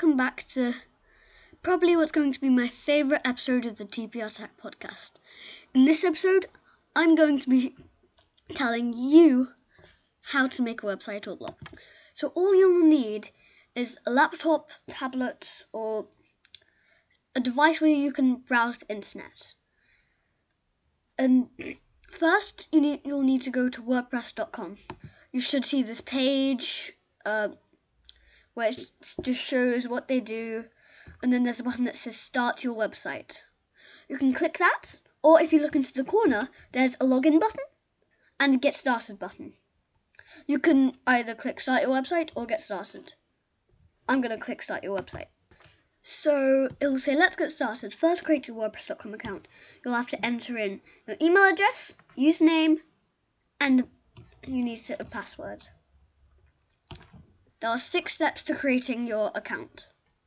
welcome back to probably what's going to be my favourite episode of the TPR Tech podcast. In this episode, I'm going to be telling you how to make a website or blog. So all you'll need is a laptop, tablet, or a device where you can browse the internet. And first, you'll need to go to WordPress.com. You should see this page where it just shows what they do, and then there's a button that says Start Your Website. You can click that, or if you look into the corner, there's a login button and a Get Started button. You can either click Start Your Website or Get Started. I'm going to click Start Your Website. So it'll say, let's get started. First, create your WordPress.com account. You'll have to enter in your email address, username, and you need to set a password. There are 6 steps to creating your account.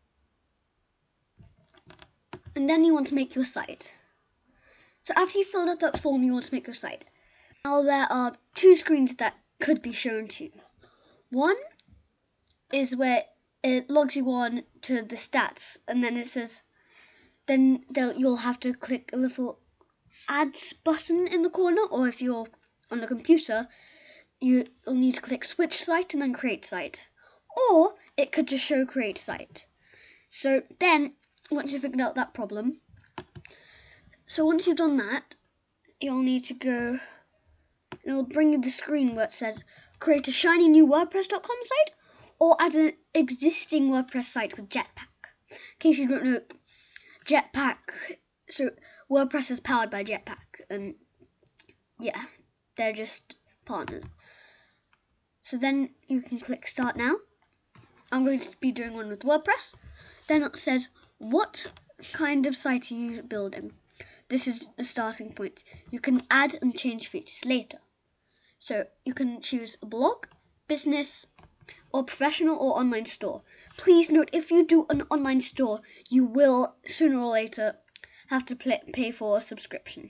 And then you want to make your site. So after you've filled out that form, you want to make your site. Now there are 2 screens that could be shown to you. One is where it logs you on to the stats, and then it says, you'll have to click a little ads button in the corner, or if you're on the computer, you'll need to click switch site and then create site. Or it could just show create site. So then, once you've figured out that problem, once you've done that, you'll need to go, it'll bring you the screen where it says create a shiny new WordPress.com site, or add an existing WordPress site with Jetpack. In case you don't know, Jetpack, so WordPress is powered by Jetpack, and yeah, they're just partners. So then you can click Start Now. I'm going to be doing one with WordPress. Then it says, what kind of site are you building? This is the starting point. You can add and change features later. So you can choose a blog, business, or professional or online store. Please note, if you do an online store, you will sooner or later have to pay for a subscription.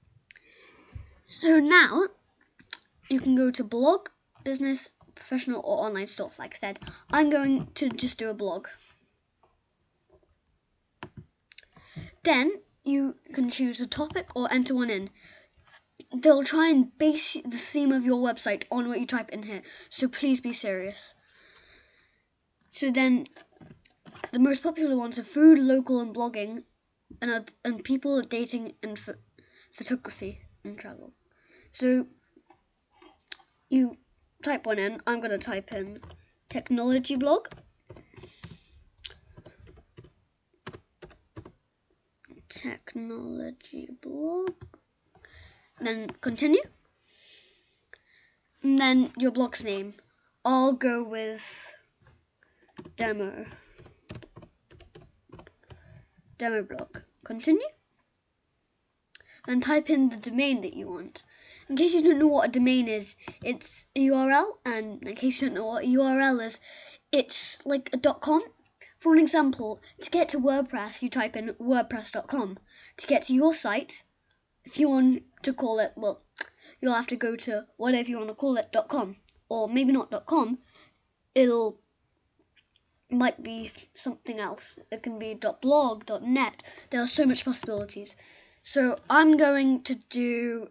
So now you can go to blog, business, professional or online store. Like I said, I'm going to just do a blog. Then you can choose a topic or enter one in. They'll try and base the theme of your website on what you type in here, so please be serious. So then, the most popular ones are food, local and blogging, and people, dating and photography and travel. So you type one in. I'm going to type in technology blog. Technology blog. Then continue. And then your blog's name. I'll go with demo blog. Continue. Then type in the domain that you want. In case you don't know what a domain is, it's a URL, and in case you don't know what a URL is, it's like a .com. For an example, to get to WordPress, you type in wordpress.com. To get to your site, if you want to call it, well, you'll have to go to whatever you want to call it, .com, or maybe not .com. Might be something else. It can be .blog, .net. There are so much possibilities. So I'm going to do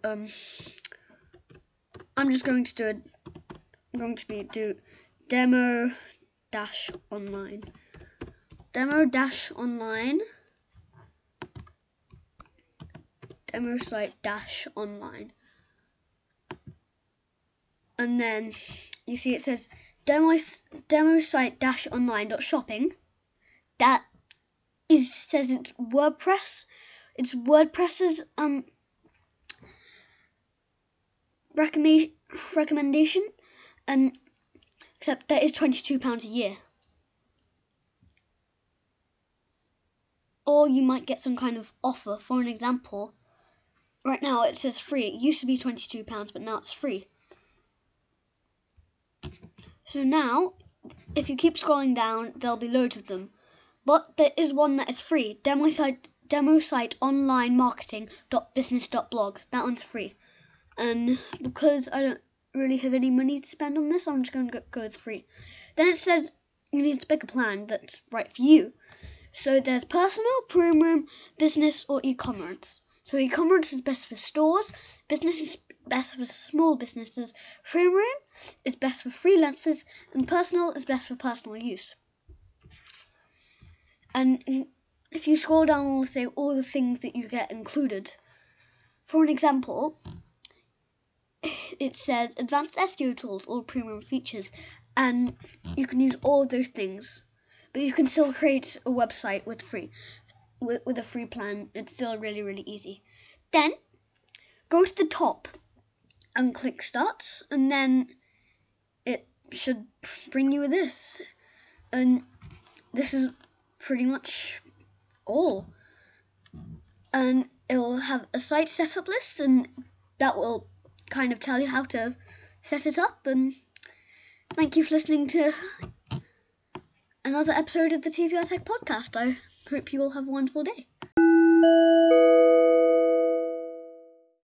do demo-online. Demo-online. Demo site-online. And then you see it says demo site-online.shopping. That says it's WordPress. It's WordPress's recommendation, except that is £22 a year. Or you might get some kind of offer. For an example, right now it says free. It used to be £22, but now it's free. So now, if you keep scrolling down, there'll be loads of them. But there is one that is free. Demo site online marketing.business.blog. That one's free. And because I don't really have any money to spend on this, I'm just going to go with free. Then it says you need to pick a plan that's right for you. So there's personal, premium, business, or e-commerce. So e-commerce is best for stores, business is best for small businesses, premium is best for freelancers, and personal is best for personal use. And if you scroll down, we'll say all the things that you get included. For an example, it says advanced SEO tools, all premium features, and you can use all of those things. But you can still create a website with a free plan. It's still really, really easy. Then go to the top and click Start, and then it should bring you with this. And this is pretty much all. And it will have a site setup list, and that will kind of tell you how to set it up. And thank you for listening to another episode of the TPR Tech Podcast. I hope you all have a wonderful day.